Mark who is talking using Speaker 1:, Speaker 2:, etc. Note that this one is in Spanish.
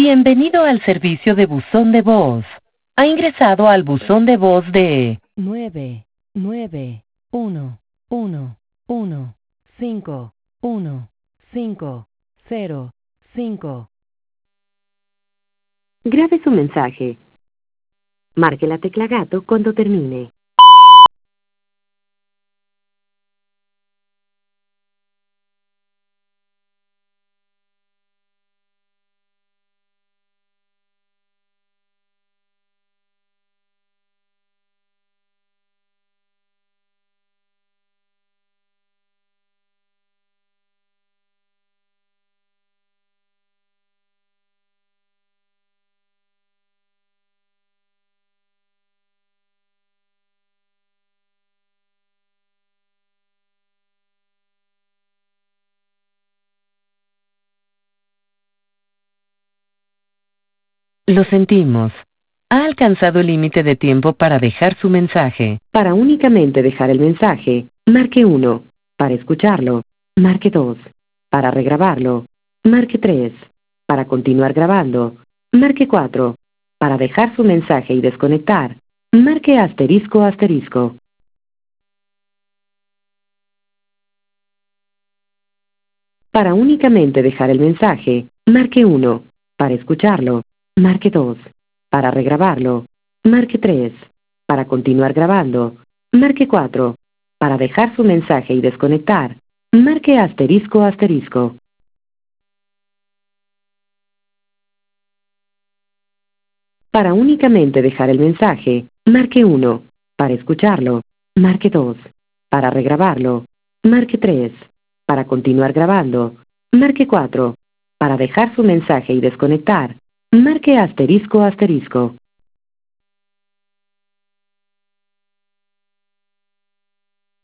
Speaker 1: Bienvenido al servicio de buzón de voz. Ha ingresado al buzón de voz de 991151505. Grabe su mensaje. Marque la tecla gato cuando termine. Lo sentimos. Ha alcanzado el límite de tiempo para dejar su mensaje. Para únicamente dejar el mensaje, marque 1. Para escucharlo, marque 2. Para regrabarlo, marque 3. Para continuar grabando, marque 4. Para dejar su mensaje y desconectar, marque asterisco asterisco. Para únicamente dejar el mensaje, marque 1. Para escucharlo, marque 2. Para regrabarlo, marque 3. Para continuar grabando, marque 4. Para dejar su mensaje y desconectar, marque asterisco asterisco. Para únicamente dejar el mensaje, marque 1. Para escucharlo, marque 2. Para regrabarlo, marque 3. Para continuar grabando, marque 4. Para dejar su mensaje y desconectar, marque asterisco asterisco.